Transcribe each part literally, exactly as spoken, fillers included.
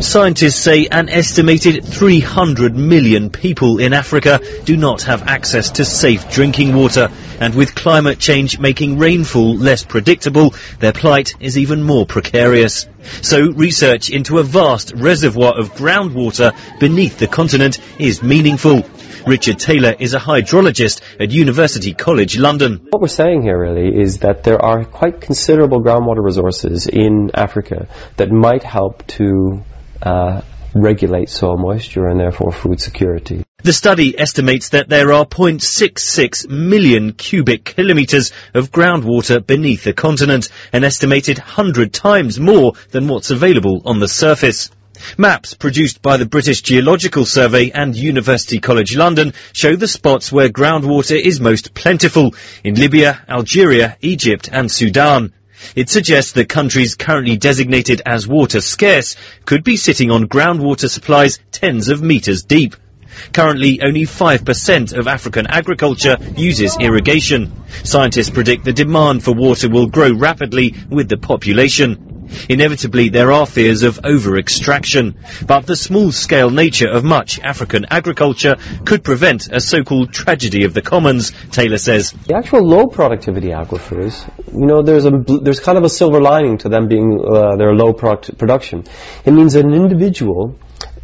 Scientists say an estimated three hundred million people in Africa do not have access to safe drinking water, and with climate change making rainfall less predictable, their plight is even more precarious. So research into a vast reservoir of groundwater beneath the continent is meaningful. Richard Taylor is a hydrologist at University College London. What we're saying here really is that there are quite considerable groundwater resources in Africa that might help to uh, regulate soil moisture and therefore food security. The study estimates that there are zero point six six million cubic kilometres of groundwater beneath the continent, an estimated one hundred times more than what's available on the surface. Maps produced by the British Geological Survey and University College London show the spots where groundwater is most plentiful in Libya, Algeria, Egypt and Sudan. It suggests that countries currently designated as water scarce could be sitting on groundwater supplies tens of metres deep. Currently, only five percent of African agriculture uses irrigation. Scientists predict the demand for water will grow rapidly with the population. Inevitably, there are fears of over-extraction, but the small-scale nature of much African agriculture could prevent a so-called tragedy of the commons, Taylor says. The actual low-productivity aquifers, you know, there's a there's kind of a silver lining to them being uh, their low product production. It means that an individual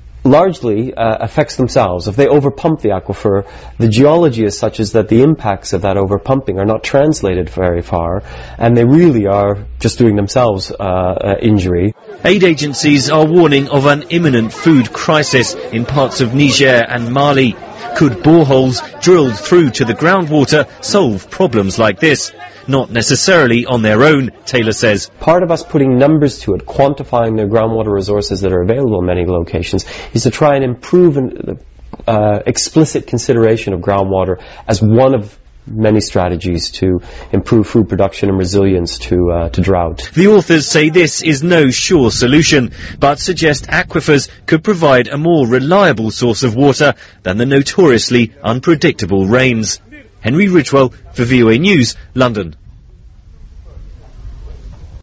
largely uh, affects themselves. If they overpump the aquifer, the geology is such as that the impacts of that overpumping are not translated very far, and they really are just doing themselves uh, uh, injury. Aid agencies are warning of an imminent food crisis in parts of Niger and Mali. Could boreholes drilled through to the groundwater solve problems like this? Not necessarily on their own, Taylor says. Part of us putting numbers to it, quantifying the groundwater resources that are available in many locations, is to try and improve an uh, explicit consideration of groundwater as one of many strategies to improve food production and resilience to uh, to drought. The authors say this is no sure solution, but suggest aquifers could provide a more reliable source of water than the notoriously unpredictable rains. Henry Ridgwell for V O A News, London.